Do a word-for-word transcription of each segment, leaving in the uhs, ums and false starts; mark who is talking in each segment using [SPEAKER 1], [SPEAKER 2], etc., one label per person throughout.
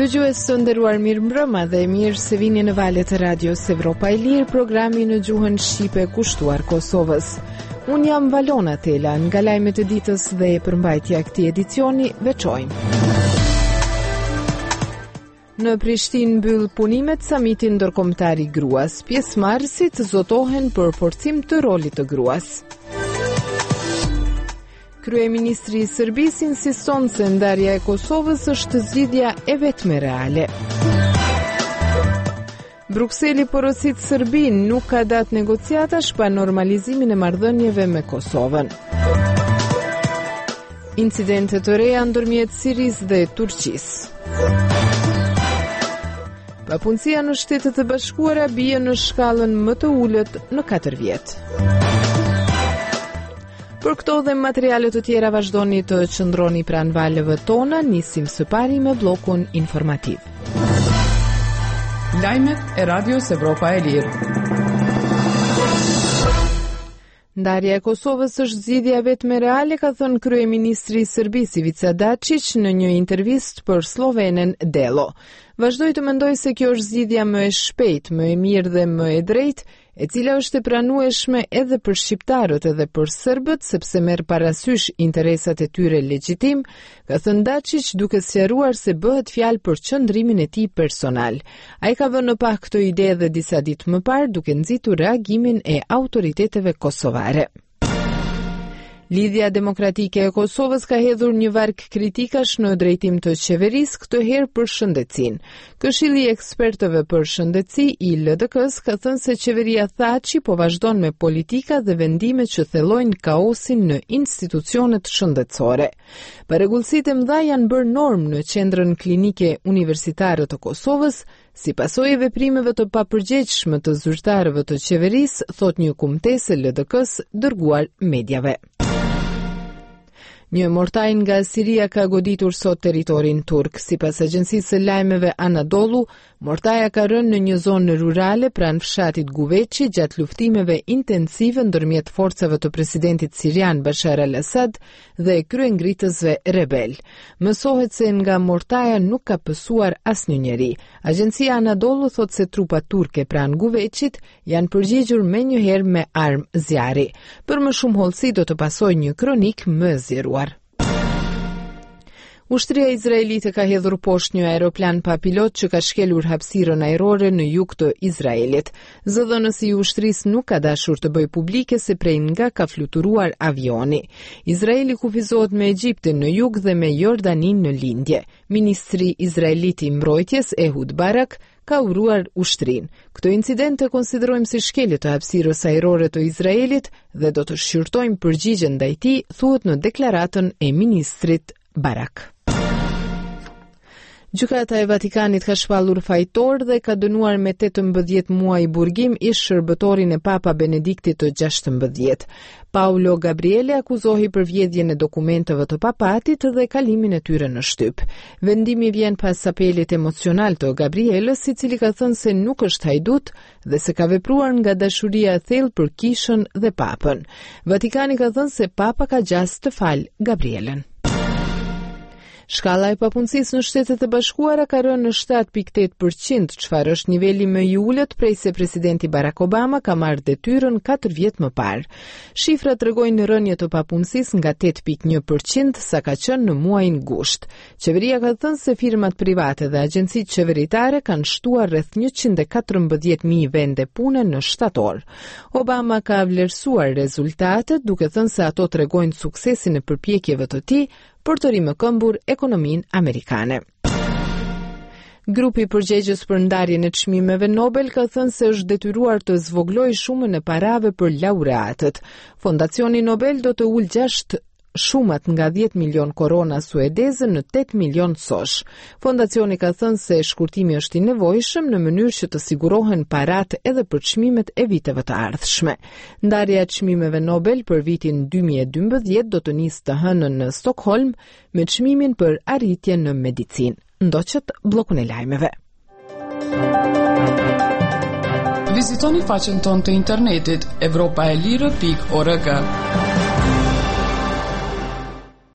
[SPEAKER 1] Dëgjues të nderuar, mirëmbrëma dhe mirë se vini në valët e radios Evropa e Lirë, programi në gjuhën shqipe kushtuar Kosovës. Unë jam Valona Tela, nga lajmet e ditës dhe e përmbajtja këtij edicioni veçojmë. Në Prishtinë mbyll punimet samiti ndërkombëtar i gruas. Pjesëmarrësit zotohen për forcim të rolit të gruas. Kryeministri i Serbisë insiston se ndarja e Kosovës është zgjidhja e vetme reale. Brukseli porosit Serbinë nuk ka datë negociatash pa normalizimin e marrëdhënieve me Kosovën. Incidente të reja ndërmjet Sirisë dhe Turqisë. Papunësia në Shtetet e Bashkuara bie në shkallën më të ulët në katër vjet. Për këto dhe materiale të tjera vazhdoni të qëndroni pranë valëve tona, nisim së pari me bllokun informativ.
[SPEAKER 2] Lajmet e Radios Evropa e Lirë.
[SPEAKER 1] Ndarja e Kosovës është zgjidhja vetme reale, ka thënë kryeministri i Serbisë Ivica Dačić në një intervistë për slovenen Delo. Vazhdoi të mendoj se kjo është zgjidhja më e shpejtë, më e mirë dhe më e drejtë, e cila është e pranueshme edhe për shqiptarët edhe për serbët, sepse merr parasysh interesat e tyre legjitim, ka thënë Dačić, duke sqaruar se bëhet fjalë për qëndrimin e tij personal. Ai ka vënë në pak këtë ide edhe disa ditë më parë, duke nxitur reagimin e autoriteteve kosovare. Lidhja Demokratike e Kosovës ka hedhur një varg kritikash në drejtim të qeverisë, këtë herë për shëndetësinë. Këshilli i ekspertëve për shëndetësi i L D K-s ka thënë se qeveria Thaçi po vazhdon me politika dhe vendime që thellojnë kaosin në institucionet shëndetësore. Parregullsitë e mëdha janë bërë normë në qendrën klinike universitare të Kosovës, si pasojë e veprimeve të papërgjegjshme të zyrtarëve të qeverisë, thot një kumtese L D K-s dërguar mediave. Një mortaj nga Siria ka goditur sot territorin turk. Sipas agjencisë së lajmeve Anadolu, mortaja ka rënë në një zonë rurale pranë fshatit Guveçi gjatë luftimeve intensive ndërmjet forcave të presidentit sirian Bashar al-Assad dhe kryengritësve rebel. Mësohet se nga mortaja nuk ka pësuar asnjë njeri. Agjencia Anadolu thot se trupat turke pranë Guveçit janë përgjigjur menjëherë me armë zjarri. Për më shumë hollësi do të pasojë një kronik më zgjeruar. Ushtria izraelite ka hedhur poshtë një aeroplan pa pilot që ka shkelur hapësirën ajrore në jug të Izraelit. Zëdhënësi i ushtrisë nuk ka dashur të bëjë publike se prej nga ka fluturuar avioni. Izraeli kufizohet me Egjiptin në jug dhe me Jordanin në lindje. Ministri izraelit i mbrojtjes Ehud Barak ka uruar ushtrinë. Këto incidente konsiderojmë si shkelje të hapësirës ajrore të Izraelit dhe do të shqyrtojmë përgjigjen ndaj tij, thuhet në deklaratën e ministrit Barak. Gjykata e Vatikanit ka shpallur fajtor dhe ka dënuar me tetëmbëdhjetë muaj burgim ish shërbëtorin e Papa Benediktit të gjashtëmbëdhjetë. Paolo Gabriele akuzohej për vjedhjen e dokumenteve të papatit dhe kalimin e tyre në shtyp. Vendimi vjen pas apelit emocional të Gabrielës, i cili ka thënë se nuk është hajdut dhe se ka vepruar nga dashuria e thellë për kishën dhe papën. Vatikani ka thënë se Papa ka gjas të falë Gabrielen. Shkalla e papunësisë në Shtetet e Bashkuara ka rënë në shtatë pikë tetë përqind, çfarë është niveli më i ulët prej se presidenti Barack Obama ka marrë detyrën katër vjet më parë. Shifrat tregojnë rënje të papunësisë nga tetë pikë një përqind sa ka qenë në muajin gusht. Qeveria ka thënë se firmat private dhe agjencitë qeveritare kanë shtuar rreth njëqind e katërmbëdhjetë mijë vende pune në shtator. Obama ka vlerësuar rezultatet duke thënë se ato tregojnë suksesin e përpjekjeve të tij për të rimëkëmbur ekonominë amerikane. Grupi përgjegjës për ndarjen e çmimeve Nobel ka thënë se është detyruar të zvoglojë shumën e parave për laureatët. Fondacioni Nobel do të ulë gjashtë shumat nga dhjetë milion korona suedeze në tetë milion sosh. Fondacioni ka thënë se shkurtimi është i nevojshëm në mënyrë që të sigurohen paratë edhe për çmimet e viteve të ardhshme. Ndarja e çmimeve Nobel për vitin dy mijë e dymbëdhjetë do të nisë të hënën në Stockholm me çmimin për arritje në medicinë. Ndoqët bllokun e lajmeve.
[SPEAKER 2] Vizitoni faqen tonë të internetit evropaelire pikë org.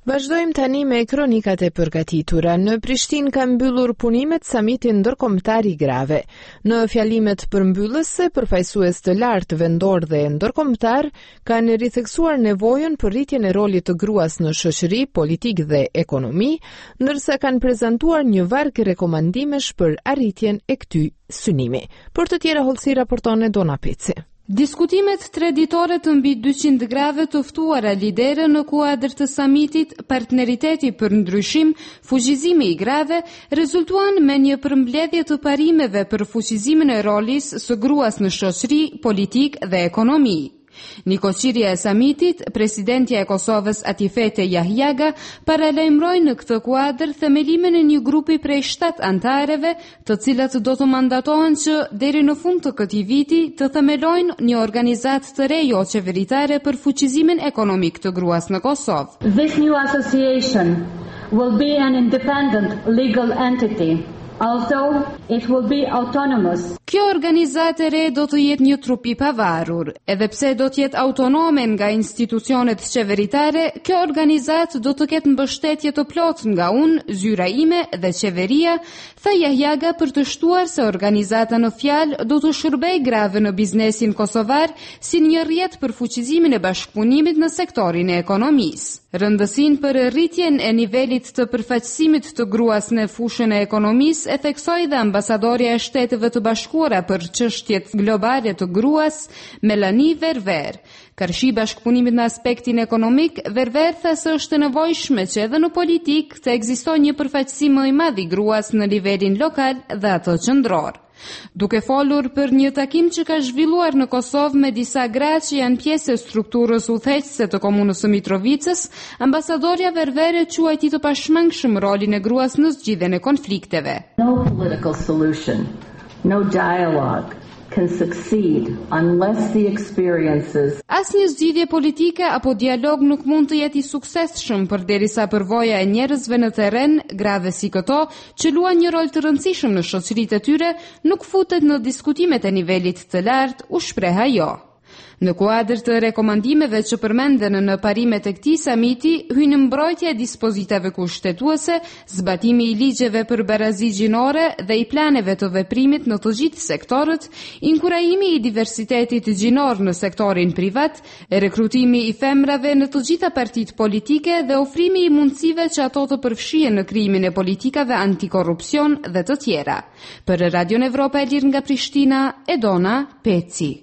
[SPEAKER 1] Vazhdojmë tani me kronikat e përgatitura. Në Prishtinë ka mbyllur punimet samiti ndërkombëtar i grave. Në fjalimet përmbyllëse, përfaqësues të lartë vendor dhe ndërkombëtar kanë ritheksuar nevojën për rritjen e rolit të gruas në shoqëri, politikë dhe ekonomi, ndërsa kanë prezantuar një varg rekomandimesh për arritjen e këtyj synimi. Për të tjera hollësi raporton Dona Peci.
[SPEAKER 3] Diskutimet tre ditore të mbi dyqind grave të ftuara lidere në kuadër të samitit Partneriteti për Ndryshim, fuqizimi i grave, rezultuan me një përmbledhje të parimeve për fuqizimin e rolis së gruas në shoqëri, politikë dhe ekonomi. Nikoqirja e samitit, presidentja e Kosovës Atifete Jahjaga, paralajmëroi në këtë kuadër themelimin e një grupi prej shtat antareve, të cilat do të mandatohen që deri në fund të këtij viti të themelojnë një organizatë të re jo qeveritare për fuqizimin ekonomik të gruas në Kosovë.
[SPEAKER 4] This new association will be an independent legal entity. Also, it will be autonomous.
[SPEAKER 3] Kjo organizatë e re do të jetë një trup i pavarur. Edhe pse do të jetë autonome nga institucionet qeveritare, kjo organizatë do të ketë mbështetje të plotë nga unë, zyra ime dhe qeveria, tha Jahjaga për të shtuar se organizata në fjalë do të shërbej grave në biznesin kosovar si një rrjet për fuqizimin e bashkëpunimit në sektorin e ekonomisë. Rëndësinë për rritjen e nivelit të përfaqësimit të gruas në fushën e ekonomisë e theksoi dhe ambasadorja e Shteteve të Bashkuara për çështjet globale të gruas, Melanie Verver. Kërshi bashkëpunimit në aspektin ekonomik, Verver tha se është e nevojshme që edhe në politik të ekzistojë një përfaqësim më i madh i gruas në nivelin lokal dhe ato qendror. Duke folur për një takim që ka zhvilluar në Kosovë me disa gra që janë pjesë e strukturës udhëheqëse të komunës së Mitrovicës, ambasadorja Ververe quajti të pashmangshëm rolin e gruas në zgjidhjen e konflikteve.
[SPEAKER 4] No political solution, no dialogue can succeed unless the experiences.
[SPEAKER 3] Asnjë zgjidhje politike apo dialog nuk mund të jetë i suksesshëm përderisa përvoja e njerëzve në terren, grave si këto, që luan një rol të rëndësishëm në shoqëritë e tyre, nuk futet në diskutimet e nivelit të lartë, u shpreh ajo. Në kuadër të rekomandimeve që përmenden në parimet e këtij samiti, hyn mbrojtja e dispozitave kushtetuese, zbatimi i ligjeve për barazi gjinore dhe i planeve të veprimit në të gjithë sektorët, inkurajimi i diversitetit gjinor në sektorin privat, rekrutimi i femrave në të gjitha partitë politike dhe ofrimi i mundësive që ato të përfshihen në krijimin e politikave antikorrupsion dhe të tjera. Për Radion Evropa e Lirë nga Prishtina, Edona Peci.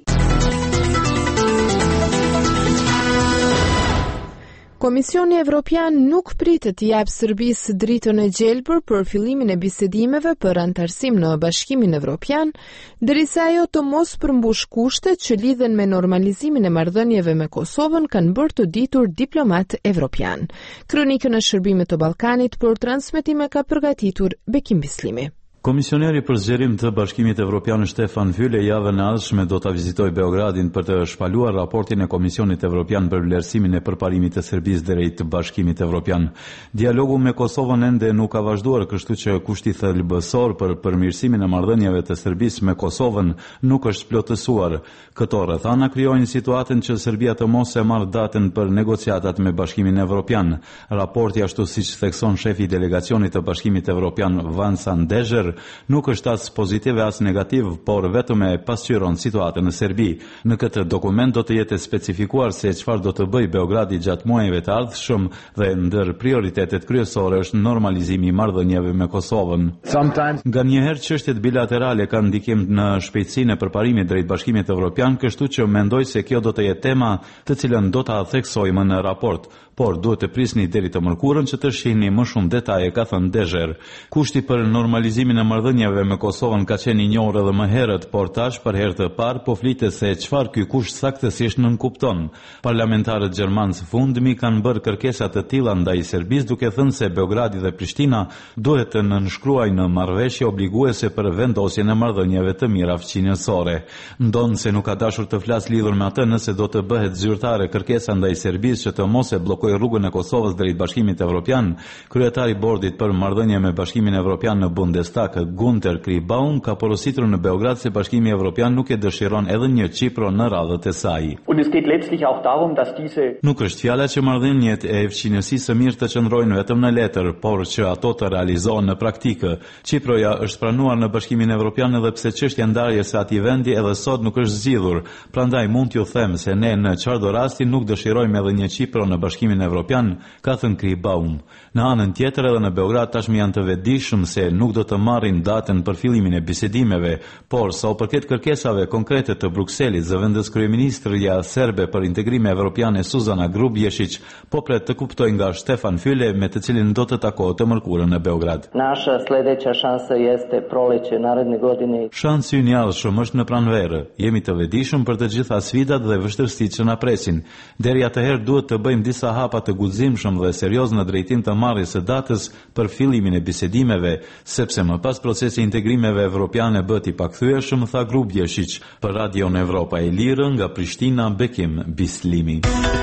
[SPEAKER 1] Komisioni Evropian nuk pritet të japë Serbisë dritën e gjelbër për fillimin e bisedimeve për antarësim në Bashkimin Evropian, derisa ajo të mos përmbush kushtet që lidhen me normalizimin e marrëdhënieve me Kosovën, kanë bërë të ditur diplomat evropian. Kronikën e Shërbimit të Ballkanit për transmetime ka përgatitur Bekim Bislimi.
[SPEAKER 5] Komisioneri për zgjerim të Bashkimit Evropian Stefan Füle javën e ardhshme do ta vizitojë Beogradin për të shpaluar raportin e Komisionit Evropian për vlerësimin e përparimit të Serbisë drejt Bashkimit Evropian. Dialogu me Kosovën ende nuk ka vazhduar, kështu që kushti thelbësor për përmirësimin e marrëdhënieve të Serbisë me Kosovën nuk është plotësuar. Këto rrethana krijojnë situatën që Serbia të mos e marrë datën për negociatat me Bashkimin Evropian. Raporti, ashtu siç thekson shefi i delegacionit të Bashkimit Evropian Vansan Dezher, nuk është as pozitiv as negativ, por vetëm e pasqyron situatën në Serbi. Në këtë dokument do të jetë specifikuar se çfarë do të bëjë Beogradi gjatë muajve të ardhshëm dhe ndër prioritetet kryesore është normalizimi i marrëdhënieve me Kosovën. Sometimes... Nganjëherë çështjet bilaterale kanë ndikim në shpejtësinë e përparimit drejt Bashkimit Evropian, kështu që mendoj se kjo do të jetë tema të cilën do ta theksojmë në raport, por duhet të prisni deri të mërkurën që të shihni më shumë detaje, ka thënë Dezher. Kushti për normalizimin e marrëdhënieve me Kosovën ka qenë i njohur edhe më herët, por tash për herë të parë po flitet se çfarë ky kusht saktësisht nënkupton. Parlamentarët gjermanë së fundmi kanë bërë kërkesa të tilla ndaj Serbisë, duke thënë se Beogradi dhe Prishtina duhet të nënshkruajnë në marrëveshje obliguese për vendosjen e marrëdhënieve të mira fqinjësore. Ndonë se nuk ka dashur të flas lidhur me atë nëse do të bëhet zyrtare kërkesa ndaj Serbisë që të mos e bllokojë rrugën e Kosovës drejt Bashkimit Evropian, kryetari i bordit për marrëdhënie me Bashkimin Evropian në Bundestag austriake Gunter Kribaum ka porositur në Beograd se Bashkimi Evropian nuk e dëshiron edhe një Çipro në radhët e saj.
[SPEAKER 6] Und es geht letztlich auch darum, dass diese
[SPEAKER 5] Nuk është fjala që marrëdhëniet e fqinjësisë së mirë të qëndrojnë vetëm në letër, por që ato të realizohen në praktikë. Çiproja është pranuar në Bashkimin Evropian edhe pse çështja ndarjes së atij vendi edhe sot nuk është zgjidhur. Prandaj mund t'ju them se ne në çdo rasti nuk dëshirojmë edhe një Çipro në Bashkimin Evropian, ka thënë Kribaum. Në anën tjetër edhe në Beograd tashmë janë të vetëdijshëm se nuk do të marrin datën për fillimin e bisedimeve, por sa u përket kërkesave konkrete të Brukselit, zëvendës kryeministrja serbe për integrime evropiane Suzana Grubješić po pret të kuptojë nga Stefan Füle, me të cilin do të takohet të mërkurën në Beograd.
[SPEAKER 7] Naša sledeća šansa jeste proleće naredne godine.
[SPEAKER 5] Shansi i njallshëm është në pranverë. Jemi të vetëdijshëm për të gjitha sfidat dhe vështirësitë që na presin. Deri atëherë duhet të bëjmë disa hapa të guximshëm dhe serioz në drejtim të marrjes së datës për fillimin e bisedimeve, sepse më pas procesi i integrimeve evropiane bëhet i pakthyeshëm, tha Grubješić për Radion Evropa e Lirë nga Prishtina, Bekim Bislimi.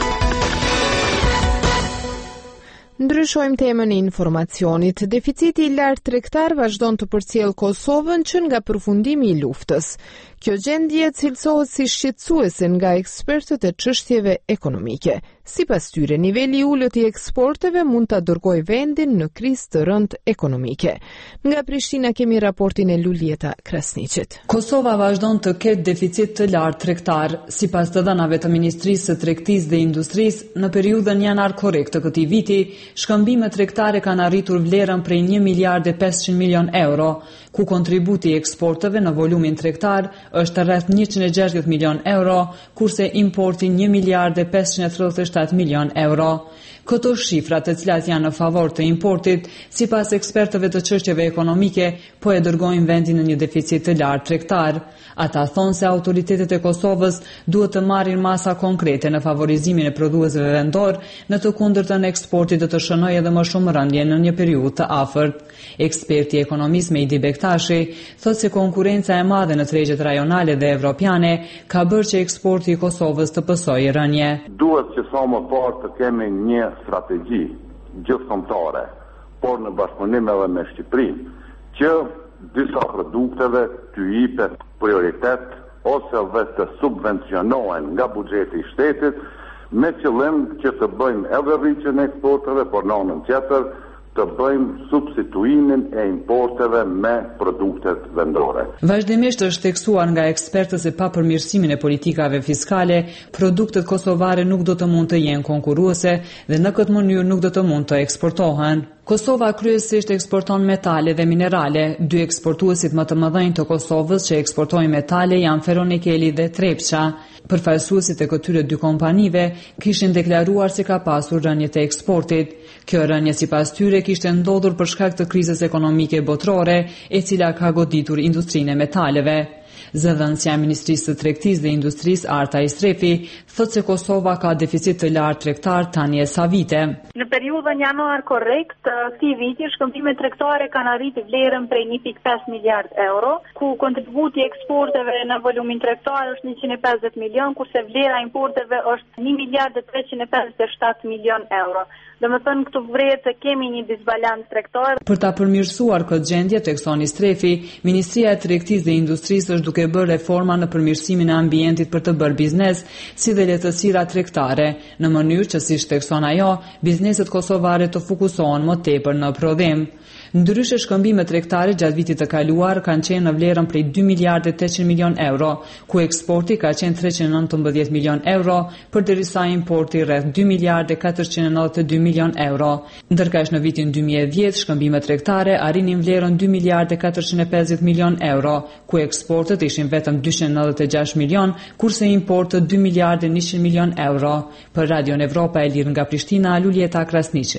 [SPEAKER 1] Ndryshojmë temën e informacionit. Deficiti i lartë tregtar vazhdon të përcjell Kosovën që nga përfundimi i luftës. Kjo gjendje cilësohet si shqetësuese nga ekspertët e çështjeve ekonomike. Sipas tyre, niveli i ulët i eksporteve mund ta dërgojë vendin në krizë të rëndë ekonomike. Nga Prishtina kemi raportin e Lulieta Krasniqit.
[SPEAKER 2] Kosova vazhdon të ketë deficit të lartë tregtar, sipas të dhënave të Ministrisë së Tregtisë dhe Industrisë, në periudhën janar-korrekt të këtij viti, shkëmbimet tregtare kanë arritur vlerën prej një miliard e pesëqind milion euro, ku kontributi i eksporteve në volumin tregtar është rreth njëqind e gjashtëdhjetë milion euro, kurse importi një miliard e pesëqind e tridhjetë e shtatë milion euro. Këto shifra, të cilat janë në favor të importit, sipas ekspertëve të çështjeve ekonomike, po e dërgojnë vendin në një deficit të lartë tregtar. Ata thonë se autoritetet e Kosovës duhet të marrin masa konkrete në favorizimin e prodhuesve vendor, në të kundërtën eksporti do të shënojë edhe më shumë rëndje në një periudhë të afërt. Eksperti i ekonomisë Mejdi Bektashi thotë se konkurenca e madhe në tregjet rajonale dhe evropiane ka bërë që eksporti i Kosovës të pësojë rënje.
[SPEAKER 8] Duhet që sa më parë të kemi një strategji gjithëkombëtare, por në bashkëpunim edhe me Shqipërinë, që disa produkteve të jipet prioritet ose dhe të subvencionohen nga buxheti i shtetit, me qëllim që të bëjmë edhe rritjen e eksporteve, por në anën tjetër të bëjmë substituimin e importeve me produktet vendore.
[SPEAKER 2] Vazhdimisht është theksuar nga ekspertët se pa përmirësimin e politikave fiskale, produktet kosovare nuk do të mund të jenë konkurruese dhe në këtë mënyrë nuk do të mund të eksportohen. Kosova kryesisht eksporton metale dhe minerale. Dy eksportuesit më të mëdhenj të Kosovës që eksportojnë metale janë Feronikeli dhe Trepça. Përfaqësuesit e këtyre dy kompanive kishin deklaruar se ka pasur rënje të eksportit. Kjo rënje sipas tyre kishte ndodhur për shkak të krizës ekonomike botërore, e cila ka goditur industrinë e metaleve. Zëdhënësja e Ministrisë së Tregtisë dhe Industrisë Arta Istrefi thotë se Kosova ka deficit të lartë tregtar tani e sa vite.
[SPEAKER 9] Në periudhën janar-korrekt të këtij viti, shkëmbimet tregtare kanë arritur vlerën prej një pikë pesë miliard euro, ku kontributi i eksporteve në volumin tregtar është njëqind e pesëdhjetë milion, kurse vlera e importeve është një miliard e treqind e pesëdhjetë e shtatë milion euro. Dhe më thënë këtu vret se kemi një disbalans tregtar.
[SPEAKER 2] Për ta përmirësuar këtë gjendje, tekson Istrefi, Ministria e Tregtisë dhe Industrisë është duke bërë reforma në përmirësimin e ambientit për të bërë biznes, si dhe lehtësira tregtare, në mënyrë që, siç tekson ajo, bizneset kosovare të fokusohen më tepër në prodhim. Ndryshe, shkëmbimet tregtare gjatë vitit të kaluar kanë qenë në vlerën prej dy miliardë e tetëqind milion euro, ku eksporti ka qenë treqind e nëntëmbëdhjetë milion euro, përderisa importi rreth dy miliardë e katërqind e nëntëdhjetë e dy milion euro. Ndërkaq në vitin dy mijë e dhjetë shkëmbimet tregtare arrinin vlerën dy miliardë e katërqind e pesëdhjetë milion euro, ku eksportet ishin vetëm dyqind e nëntëdhjetë e gjashtë milion, kurse importet dy miliardë e njëqind milion euro. Për Radion Evropa e Lirë nga Prishtina, Lulieta Krasniqi.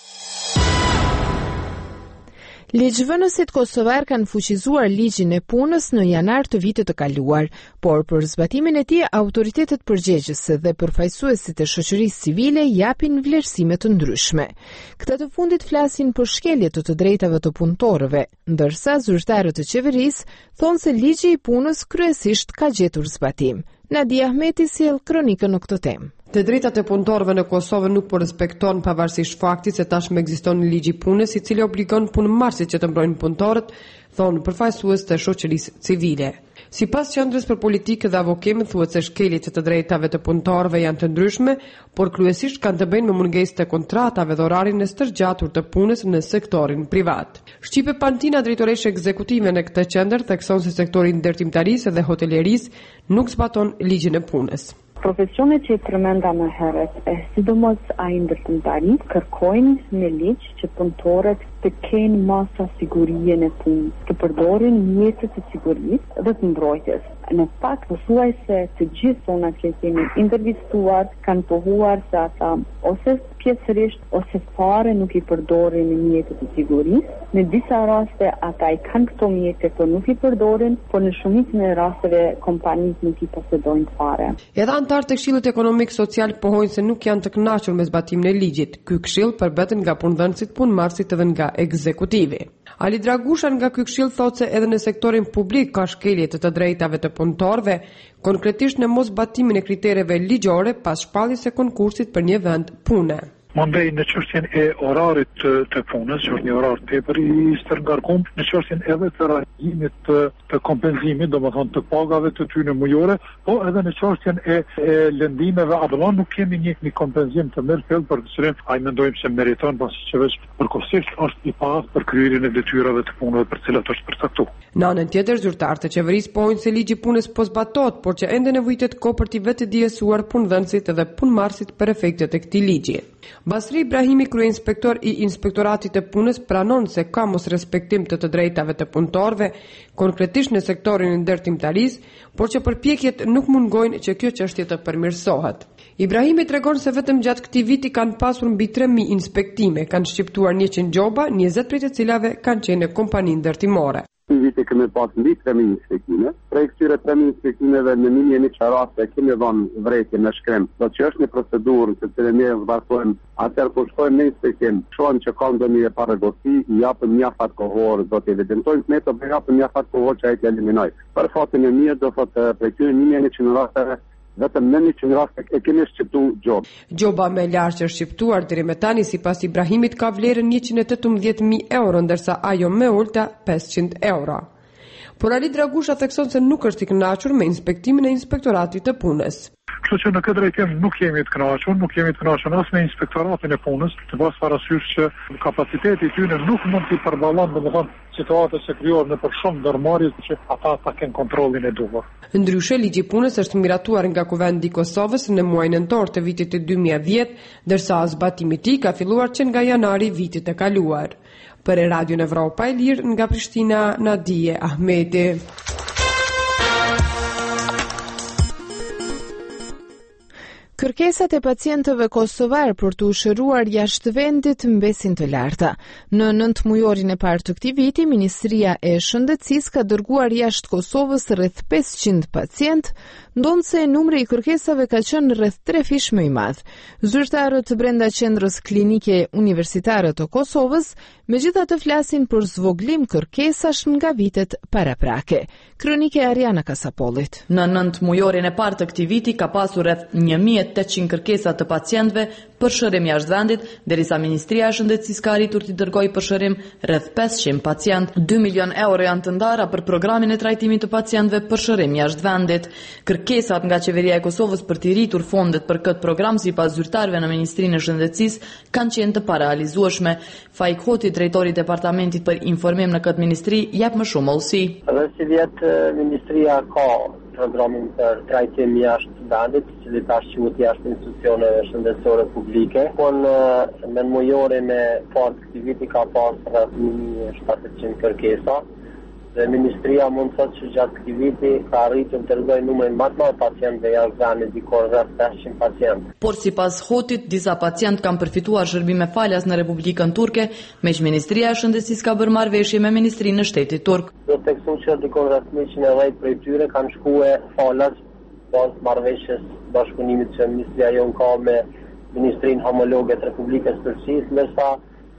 [SPEAKER 1] Ligjvënësit kosovar kanë fuqizuar ligjin e punës në janar të vitit të kaluar, por për zbatimin e tij autoritetet përgjegjëse dhe përfaqësuesit e shoqërisë civile japin vlerësime të ndryshme. Këta të fundit flasin për shkelje të të drejtave të punëtorëve, ndërsa zyrtarët e qeverisë thonë se ligji i punës kryesisht ka gjetur zbatim. Nadia Ahmeti sjell kronikën në këtë temë.
[SPEAKER 10] Të drejtat e punëtorëve në Kosovë nuk po respekton pavarësisht faktit se tashmë ekziston ligji i punës i cili obligon punëmarrësit që të mbrojnë punëtorët, thonë përfaqësues të shoqërisë civile. Sipas Qendrës për Politikë dhe Avokimit thuhet se shkeljet e të drejtave të punëtorëve janë të ndryshme, por kryesisht kanë të bëjnë me mungesë të kontratave dhe orarin e stërgjatur të punës në sektorin privat. Shqipe Pantina, drejtoreshe ekzekutive në këtë qendër, thekson se sektori i ndërtimtarisë dhe hotelerisë nuk zbaton ligjin e punës.
[SPEAKER 11] Profesionet që i përmenda më herët, e sidomos ai ndërtimtarisë, kërkojnë në ligj që punëtorët të kenë masa sigurie në punë, të përdorin mjetet e sigurisë dhe të mbrojtjes. Në fakt, thuaj se të gjithë zonat që kemi intervistuar kanë pohuar se ata ose pjesërisht ose fare nuk i përdorin mjetet e sigurisë. Në disa raste ata i kanë këto mjete, por nuk i përdorin, por në shumicën e rasteve kompanitë nuk i posedojnë fare.
[SPEAKER 10] Edhe anëtarët e Këshillit Ekonomik Social pohojnë se nuk janë të kënaqur me zbatimin e ligjit. Ky këshill përbeten nga punëdhënësit, punëmarrësit edhe nga ekzekutivi. Ali Dragusha nga ky këshill thotë se edhe në sektorin publik ka shkelje të të drejtave të punëtorëve, konkretisht në mosbatimin e kritereve ligjore pas shpalljes së konkursit për një vend pune.
[SPEAKER 12] Mandej në çështjen e orarit të, të punës, që është një orar tepër i stërngarkum, në çështjen edhe të reagimit të, të kompenzimit, domethënë të pagave të tyre mujore, po edhe në çështjen e, e lëndimeve, apo nuk kemi një, një kompenzim të mirë fill për të cilin ai mendojmë se meriton, pasi që veç përkohësisht është i pasur për kryerjen e detyrave të punëve për të cilat është përcaktuar.
[SPEAKER 10] Në anën tjetër, zyrtarët e qeverisë pohojnë se ligji i punës po zbatohet, por që ende nevojitet kohë për të vetë dijesuar punëdhënësit dhe punëmarrësit për efektet e këtij ligji. Basri Ibrahimi, kryeinspektor i Inspektoratit të Punës, pranon se ka mos respektim të të drejtave të punëtorëve, konkretisht në sektorin e ndërtimtarisë, por që përpjekjet nuk mungojnë që kjo çështje të përmirësohet. Ibrahimi tregon se vetëm gjatë këtij viti kanë pasur mbi tre mijë inspektime, kanë shqiptuar njëqind gjoba, njëzet prej të cilave kanë qenë në kompani ndërtimore.
[SPEAKER 8] Në vite kemi pas mbi tre mijë inspektime. Prej këtyre tre mijë inspektimeve në një një që raste kemi dhënë vretje në shkrim. Do që është një procedurë të cilën ne vazhdojmë, atëherë kur shkojmë në inspektim, shohim që ka ndonjë parregosi, i japim mjaft kohor, do të evidentojmë ne të japim mjaft kohor që ai të eliminojë. Për fatin e mirë do thotë prej këtyre një një raste vetëm në një qindë raste e kemi shqiptu gjobë.
[SPEAKER 10] Gjoba me lartë që është shqiptuar deri më tani sipas Ibrahimit ka vlerën njëqind e tetëmbëdhjetë mijë euro, ndërsa ajo më ulta pesëqind euro. Por Ali Dragusha thekson se nuk është i kënaqur me inspektimin e Inspektoratit të Punës.
[SPEAKER 12] Kështu që në këtë drejtim nuk jemi të kënaqur, nuk jemi të kënaqur as me Inspektoratin e Punës, të pas parasysh që kapaciteti i tyre nuk mund të përballon domethënë situatës që krijohen në për shumë ndërmarrje që ata ta kenë kontrollin e duhur.
[SPEAKER 10] Ndryshe, ligji i punës është miratuar nga Kuvendi i Kosovës në muajin nëntor të vitit të dy mijë e dhjetë, ndërsa zbatimi i tij ka filluar që nga janari vitit të kaluar. Për Radio Evropa e Lirë nga Prishtina, Nadije Ahmeti.
[SPEAKER 1] Kërkesat e pacientëve kosovar për të shëruar jashtë vendit mbesin të larta. Në nëntë mujorin e parë të këtij viti, Ministria e Shëndetësisë ka dërguar jashtë Kosovës rreth pesëqind pacient, ndonse numri i kërkesave ka qenë rreth tre fish më i madh. Zyrtarët brenda qendrës klinike universitare të Kosovës megjithatë flasin për zvoglim kërkesash nga vitet paraprake. Kronike Ariana Kasapollit.
[SPEAKER 2] Në nëntë mujorin e parë të këtij viti ka pasur rreth një mijë e tetëqind kërkesa të pacientëve për shërim jashtë vendit, derisa Ministria e Shëndetësisë ka arritur të dërgojë për shërim rreth pesëqind pacient. dy milion euro janë të ndara për programin e trajtimit të pacientëve për shërim jashtë vendit. Kërkesat nga Qeveria e Kosovës për të rritur fondet për këtë program sipas zyrtarëve në Ministrinë e Shëndetësisë kanë qenë të parealizueshme. Faik Hoti, drejtori i departamentit për informim në këtë ministri, jep më shumë hollësi.
[SPEAKER 7] Edhe si vjet Ministria ka programin për trajtim jashtë vendit, i cili tash quhet jashtë institucioneve shëndetësore publike. Po në mujorin e parë të këtij viti ka pasur rreth një mijë e shtatëqind kërkesa. Dhe Ministria mund të thotë që gjatë këtij viti ka arritur të rregojë numrin më të madh pacientëve jashtë vendit, diku rreth pesëqind pacientë.
[SPEAKER 2] Por sipas Hotit, disa pacientë kanë përfituar shërbime falas në Republikën Turke, meq Ministria e Shëndetësisë ka bërë marrëveshje me Ministrinë e Shtetit Turk.
[SPEAKER 7] Do të theksoj që diku rreth njëqind e dhjetë prej tyre kanë shkuar falas pas marrëveshjes bashkëpunimit që Ministria jon ka me Ministrinë Homologe të Republikës së Turqisë, ndërsa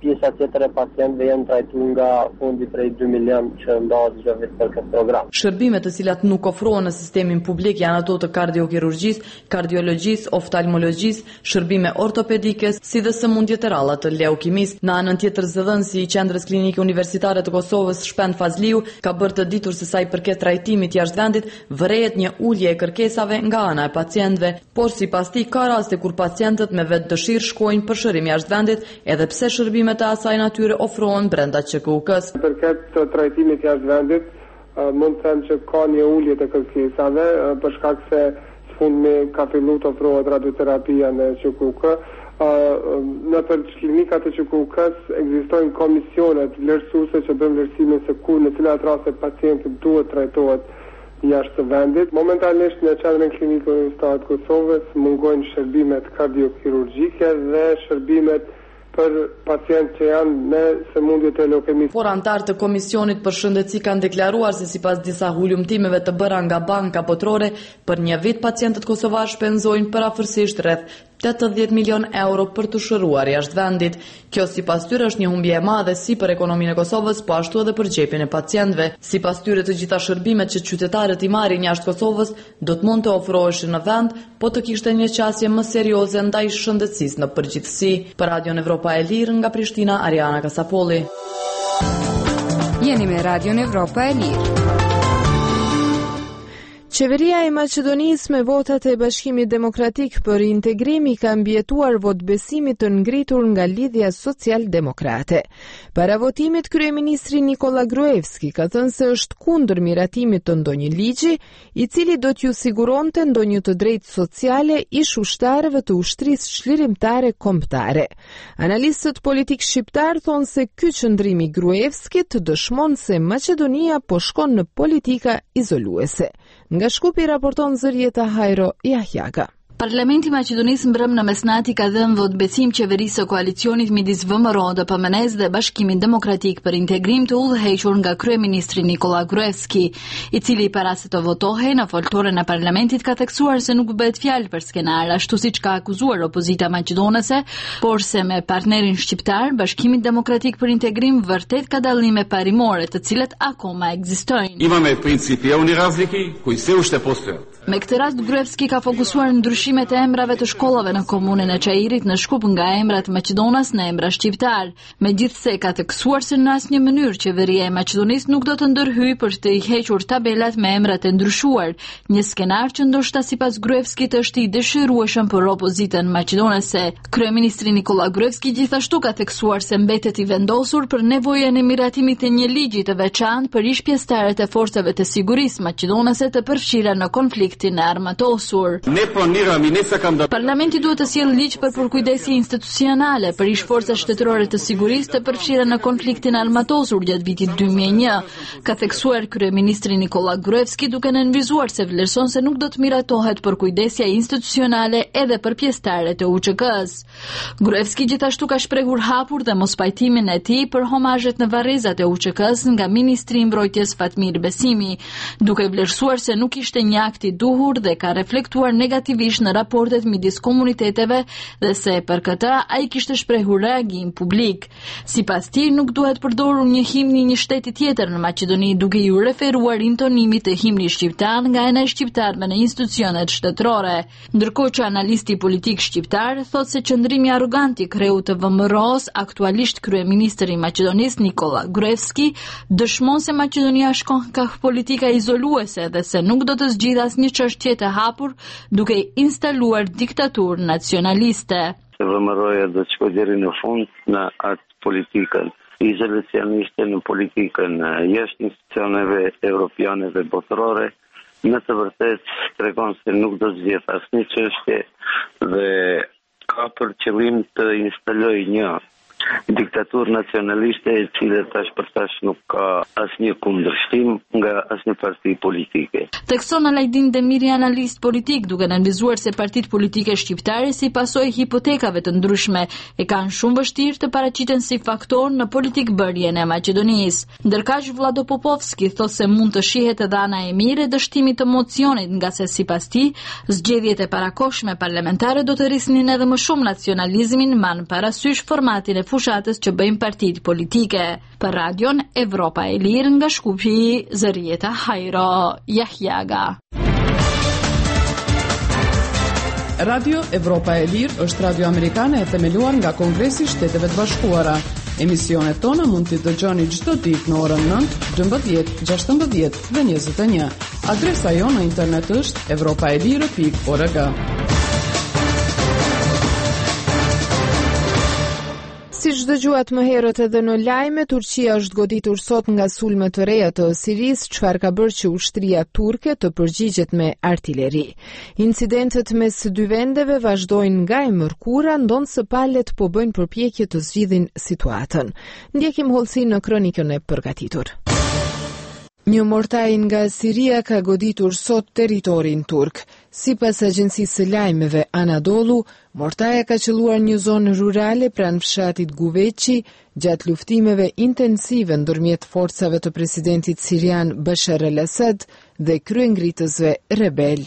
[SPEAKER 7] pjesa tjetër e pacientëve janë trajtuar nga fondi prej dy milion që ndahet çdo vit për këtë program.
[SPEAKER 2] Shërbimet të cilat nuk ofrohen në sistemin publik janë ato të kardiokirurgjisë, kardiologjisë, oftalmologjisë, shërbime ortopedike, si dhe sëmundje të ralla të leukimisë. Në anën tjetër, zëdhënësi i Qendrës Klinike Universitare të Kosovës, Shpend Fazliu, ka bërë të ditur se sa i përket trajtimit jashtë vendit, vërehet një ulje e kërkesave nga ana e pacientëve, por sipas tij ka raste kur pacientët me vetë dëshirë shkojnë për shërim jashtë vendit, edhe pse shërbimet e asaj natyre ofrohen brenda Q K U K-s.
[SPEAKER 13] Përket të trajtimit jashtë vendit, mund të them që ka një ulje të kërkesave për shkak se sfundmi ka filluar të ofrohet radioterapia në Q K U K. Në të klinikat e Q K U K-s ekzistojnë komisionet vlerësuese që bëjnë vlerësimin se ku në cilat raste pacienti duhet trajtohet jashtë të vendit. Momentalisht në Qendrën Klinike Universitare të Kosovës mungojnë shërbimet kardiokirurgjike dhe shërbimet për pacientë që janë me sëmundje të leukemisë.
[SPEAKER 2] Por antarë të Komisionit për Shëndetësi kanë deklaruar se sipas disa hulumtimeve të bëra nga banka botrore, për një vit pacientët kosovar shpenzojnë përafërsisht rreth tetëdhjetë milion euro për të shëruar jashtë vendit. Kjo sipas tyre është një humbje e madhe si për ekonominë e Kosovës, po ashtu edhe për xhepin e pacientëve. Sipas tyre të gjitha shërbimet që qytetarët i marrin jashtë Kosovës do të mund të ofroheshin në vend, po të kishte një qasje më serioze ndaj shëndetësisë në përgjithësi. Për Radio Evropa e Lirë nga Prishtina, Ariana Kasapolli.
[SPEAKER 3] Jeni me Radio Evropa e Lirë.
[SPEAKER 1] Qeveria e Maqedonisë me votat e Bashkimit Demokratik për integrimi ka mbjetuar votbesimit të ngritur nga Lidhja Social-Demokrate. Para votimit, kryeministri Nikola Gruevski ka thënë se është kundër miratimit të ndonjë ligji, i cili do t'ju siguronte ndonjë të drejtë sociale ish ushtarëve të ushtrisë çlirimtare kombëtare. Analistët politik shqiptar thonë se ky qëndrim i Gruevskit dëshmon se Maqedonia po shkon në politika izoluese. Nga Shkupi raporton Zërieta Hajro Jahjaga.
[SPEAKER 14] Parlamenti i Maqedonisë mbrëm në mesnati ka dhënë votbesim qeverisë së koalicioni midis V M R O D P M N-s dhe Bashkimit Demokratik për integrim të udhëhequr nga kryeministri Nikola Gruevski, i cili para se të votohej në foltoren e parlamentit ka theksuar se nuk bëhet fjalë për skenar, ashtu siç ka akuzuar opozita maqedonese, por se me partnerin shqiptar, Bashkimi Demokratik për Integrim vërtet ka dallime parimore, të cilat akoma ekzistojnë.
[SPEAKER 15] Imame principijalni razliki koji se ušte postojat.
[SPEAKER 14] Me këtë rast Gruevski ka fokusuar në ndryshimet e emrave të shkollave në komunën e Çajirit në Shkup nga emrat Maqedonas në emra shqiptar. Megjithse ka theksuar se në asnjë mënyrë qeveria e Maqedonisë nuk do të ndërhyjë për të i hequr tabelat me emrat e ndryshuar, një skenar që ndoshta sipas Gruevskit është i dëshirueshëm për opozitën maqedonese. Kryeministri Nikola Gruevski gjithashtu ka theksuar se mbetet i vendosur për nevojën e miratimit të një ligji të veçantë për ish pjesëtarët e forcave të sigurisë maqedonese të përfshira në konflikt e armatosur. Parlamenti duhet të sjellë ligj për përkujdesje institucionale për ish forca shtetërore të sigurisë të përfshira në konfliktin armatosur gjatë vitit dy mijë e një, ka theksuar kryeministri Nikola Gruevski, duke nënvizuar se vlerëson se nuk do të miratohet përkujdesja institucionale edhe për pjesëtarët e U Q K-s. Gruevski gjithashtu ka shprehur hapur dhe mospajtimin e tij për homazhet në varrezat e U Q K-s nga ministri i mbrojtjes Fatmir Besimi, duke vlerësuar se nuk ishte një akt i duhur dhe ka reflektuar negativisht në raportet midis komuniteteve dhe se për këtë ai kishte shprehur reagim publik. Sipas tij nuk duhet përdorur një himn i një shteti tjetër në Maqedoni, duke ju referuar intonimit të himnit shqiptar nga ana e shqiptarëve në institucionet shtetërore. Ndërkohë që analisti politik shqiptar thotë se qëndrimi arrogant i kreut të V M R O-s, aktualisht kryeministri i Maqedonisë Nikola Gruevski, dëshmon se Maqedonia shkon ka politika izoluese dhe se nuk do të zgjidhë asnjë çështje të hapur duke instaluar diktaturë nacionaliste.
[SPEAKER 16] V M R O-ja do të shkojë deri në fund në atë politikën izolacioniste, në politikën jashtë institucioneve europiane dhe botërore. Në të vërtetë tregon se nuk do të zgjidhë asnjë çështje dhe ka për qëllim të instalojë një diktaturë nacionaliste e cila tash për tash nuk ka asnjë kundërshtim nga asnjë parti politike.
[SPEAKER 14] Thekson Alajdin Demiri, analist politik, duke nënvizuar se partitë politike shqiptare si pasojë hipotekave të ndryshme e kanë shumë vështirë të paraqiten si faktor në politikbërjen e Maqedonisë. Ndërkaq Vlado Popovski thotë se mund të shihet edhe ana e mirë e dështimit të mocionit, nga se sipas tij zgjedhjet e parakohshme parlamentare do të rrisnin edhe më shumë nacionalizmin, man parasysh formatin e fushatës që bëjnë partitë politike. Për radion Evropa e Lirë nga Shkupi, Zërieta Hajro, Jahjaga.
[SPEAKER 2] Radio Evropa e Lirë është radio amerikane e themeluar nga Kongresi i Shteteve të Bashkuara. Emisionet tona mund t'i dëgjoni çdo ditë në orën nëntë, dymbëdhjetë, gjashtëmbëdhjetë dhe njëzet e një. Adresa jonë në internet është evropaelire pikë org.
[SPEAKER 1] Si dëgjuat më herët edhe në lajme, Turqia është goditur sot nga sulme të reja të Sirisë, çfarë ka bërë që ushtria turke të përgjigjet me artilleri. Incidentet mes dy vendeve vazhdojnë nga e mërkura, ndonse palët po bëjnë përpjekje të zgjidhin situatën. Ndjekim hollësinë në kronikën e përgatitur. Një mortaj nga Siria ka goditur sot territorin turk. Sipas agjencisë së lajmeve Anadolu, mortaja ka qelluar një zonë rurale pranë fshatit Guveçi, gjatë luftimeve intensive ndërmjet forcave të presidentit sirian Bashar al-Assad dhe kryengritësve rebel.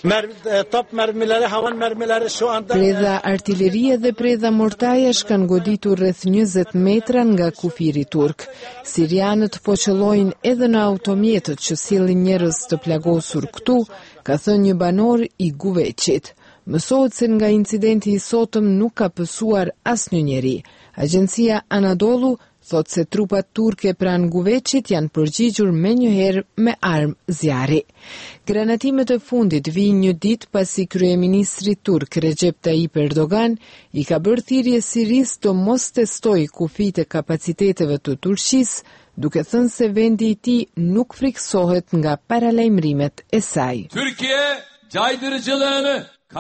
[SPEAKER 1] Predha artillerie dhe predha mortajash kanë goditur rreth njëzet metra nga kufiri turk. Sirianët po qellojnë edhe në automjetët që sillin njerëz të plagosur këtu, ka thënë një banor i Guveçit. Mësohet se nga incidenti i sotëm nuk ka pësuar asnjë njeri. Agjencia Anadolu thot se trupat turke pranë Guveçit janë përgjigjur menjëherë me armë zjarri. Granatimet e fundit vijnë një ditë pasi kryeministri turk Recep Tayyip Erdogan i ka bërë thirrje Sirisë të mos testojë kufijtë e kapaciteteve të Turqisë, duke thënë se vendi i tij nuk friksohet nga paralajmërimet e saj.
[SPEAKER 17] Türkiye caydırıcılığını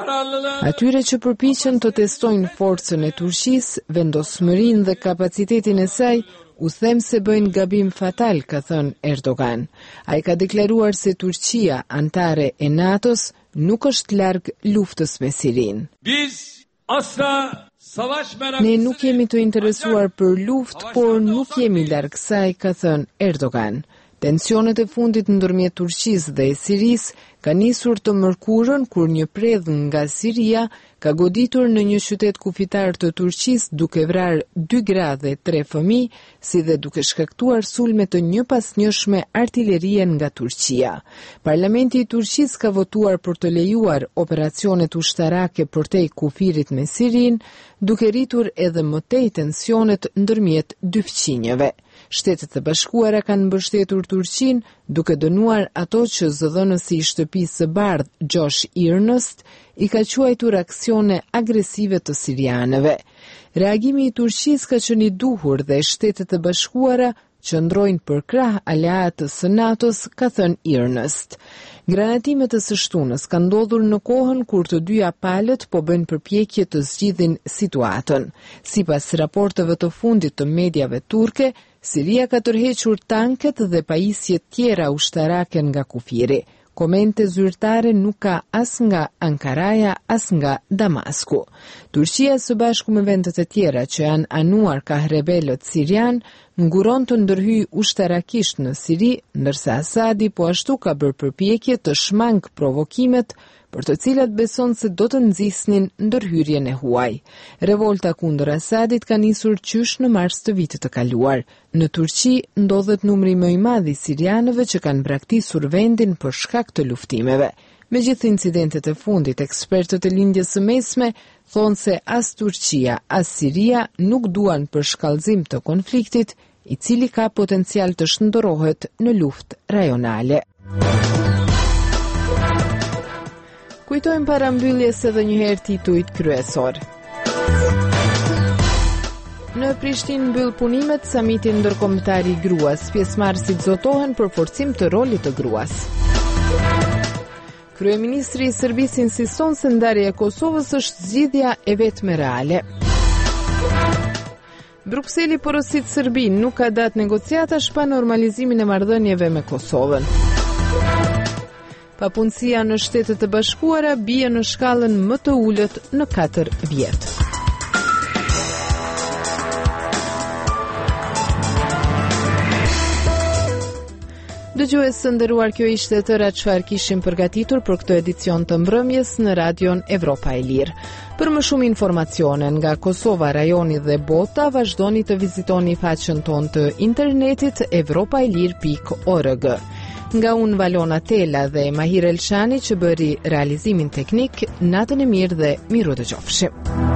[SPEAKER 1] Atyre që përpiqen të testojnë forcën e Turqisë, vendosmërinë dhe kapacitetin e saj, u them se bëjnë gabim fatal, ka thënë Erdogan. Ai ka deklaruar se Turqia, antare e NATO-s, nuk është larg luftës me Sirinë.
[SPEAKER 17] Biz asla
[SPEAKER 1] Ne nuk jemi të interesuar për luftë, por nuk jemi larg saj, ka thënë Erdogan. Tensionet e fundit ndërmjet Turqisë dhe e Sirisë ka nisur të mërkurën kur një predh nga Siria ka goditur në një qytet kufitar të Turqisë duke vrarë dy gra dhe tre fëmijë, si dhe duke shkaktuar sulme të njëpasnjëshme artillerie nga Turqia. Parlamenti i Turqisë ka votuar për të lejuar operacionet ushtarake përtej kufirit me Sirinë, duke rritur edhe më tej tensionet ndërmjet dy fqinjeve. Shtetet e Bashkuara kanë mbështetur Turqinë duke dënuar ato që zëdhënësi i shtëpisë së bardhë Josh Earnest i ka quajtur aksione agresive të sirianëve. Reagimi i Turqisë ka qenë i duhur dhe Shtetet e Bashkuara qëndrojnë për krah aleatës së NATO-s, ka thënë Earnest. Granatimet e së shtunës kanë ndodhur në kohën kur të dyja palët po bëjnë përpjekje të zgjidhin situatën. Sipas raporteve të fundit të mediave turke, Siria ka tërhequr tanket dhe pajisje tjera ushtarake nga kufiri. Komente zyrtare nuk ka as nga Ankaraja, as nga Damasku. Turqia së bashku me vendet e tjera që janë anuar ka rebelët sirian, nguron të ndërhyjë ushtarakisht në Siri, ndërsa Asadi po ashtu ka bërë përpjekje të shmang provokimet për të cilat beson se do të nxisnin ndërhyrjen e huaj. Revolta kundër Asadit ka nisur qysh në mars të vitit të kaluar. Në Turqi ndodhet numri më i madh i sirianëve që kanë braktisur vendin për shkak të luftimeve. Me gjithë incidentet e fundit, ekspertët e lindjes së mesme thonë se as Turqia, as Siria nuk duan për shkallëzim të konfliktit, i cili ka potencial të shndërrohet në luftë rajonale. Kujtojmë para mbylljes edhe një herë titujt kryesor. Në Prishtinë mbyll punimet samiti ndërkombëtar i gruas. Pjesëmarrësit zotohen për forcim të rolit të gruas. Kryeministri i Serbisë insiston se ndarja e Kosovës është zgjidhja e vetme reale. Brukseli porosit Serbinë nuk ka datë negociatash pa normalizimin e marrëdhënieve me Kosovën. Papunësia në Shtetet e Bashkuara bie në shkallën më të ulët në katër vjet. Dëgjues të nderuar, kjo ishte tëra çfarë kishim përgatitur për këtë edicion të mbrëmjes në Radion Evropa e Lirë. Për më shumë informacione nga Kosova, rajoni dhe bota, vazhdoni të vizitoni faqen tonë të internetit evropaelir pikë org. Nga unë Valona Tela dhe Mahir Elshani që bëri realizimin teknik, natën e mirë dhe miru dëgjofshim.